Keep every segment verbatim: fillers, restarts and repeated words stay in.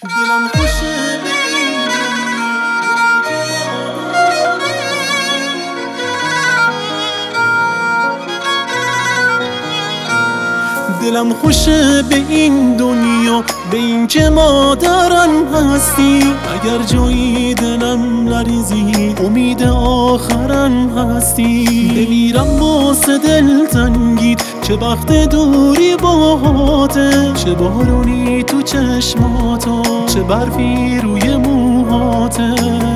دلم خوشه به این دلم خوشه به این دنیا، به این که مادرم هستی. اگر جایی دلم نریزی امید آخرم هستی. بمیرم واسه دلتنگیت چه وقت دوری باهاته، چه بارونی تو چشماتا، چه برفی روی موهاته.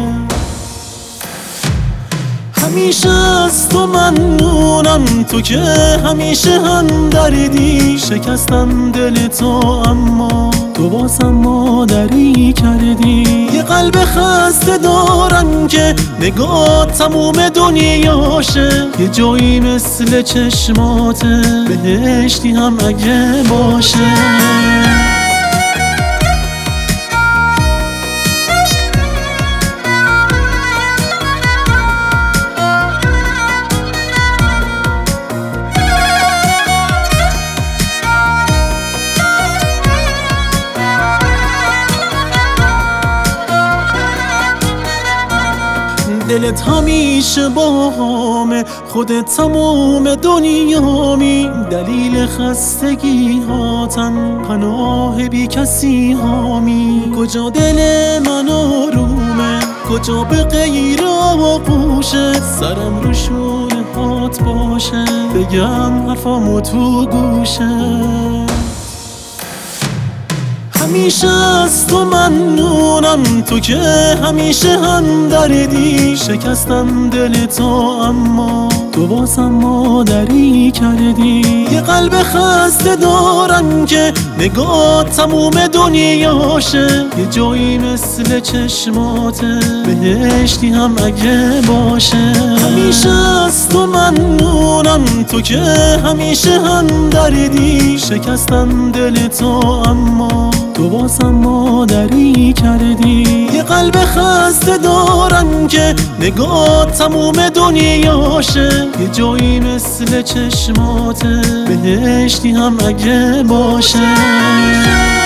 همیشه از تو ممنونم، تو که همیشه هم دردی. شکستم دل تو اما تو واسم مادری کردی. یه قلب خسته دارم که نگاه تموم دنیاشه. یه جایی مثل چشماته، بهشتی هم اگه باشه. دلت همیشه با همه، خودت تموم دنیامی. دلیل خستگی هاتم، پناه بی کسی هامی. کجا دل من آرومه، کجا به غیر آغوشه. سرم رو شونه هات باشه، بگم حرفامو تو گوشه. همیشه از تو ممنونم، تو که همیشه هم دردی. شکستم دل تو اما تو واسم مادری کردی. یه قلب خسته دارم که نگاه تموم دنیاشه. یه جایی مثل چشماته، بهشتی هم اگه باشه. همیشه از تو ممنونم، تو که همیشه هم دردی. شکستم دل تو اما تو واسم مادری کردی. یه قلب خسته دارم که نگاه تموم دنیاشه. یه جایی مثل چشماته، بهشتی هم اگه باشه.